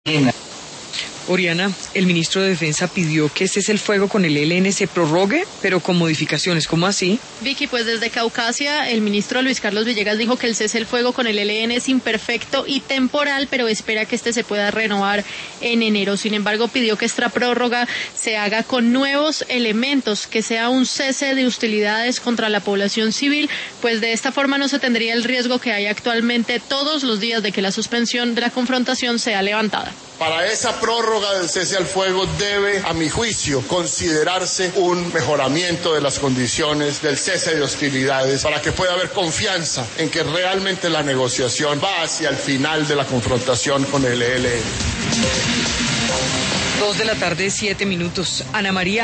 Oriana, el ministro de Defensa pidió que ese cese-el-fuego con el ELN se prorrogue, pero con modificaciones. ¿Cómo así? Vicky, pues desde Caucasia, el ministro Luis Carlos Villegas dijo que el cese-el-fuego con el ELN es imperfecto y temporal, pero espera que este se pueda renovar en enero. Sin embargo, pidió que esta prórroga se haga con nuevos elementos, que sea un cese de hostilidades contra la población civil, pues de esta forma no se tendría el riesgo que hay actualmente todos los días de que la suspensión de la confrontación sea levantada. Para esa prórroga del cese al fuego debe, a mi juicio, considerarse un mejoramiento de las condiciones del cese de hostilidades para que pueda haber confianza en que realmente la negociación va hacia el final de la confrontación con el ELN. 2:07 p.m. Ana María.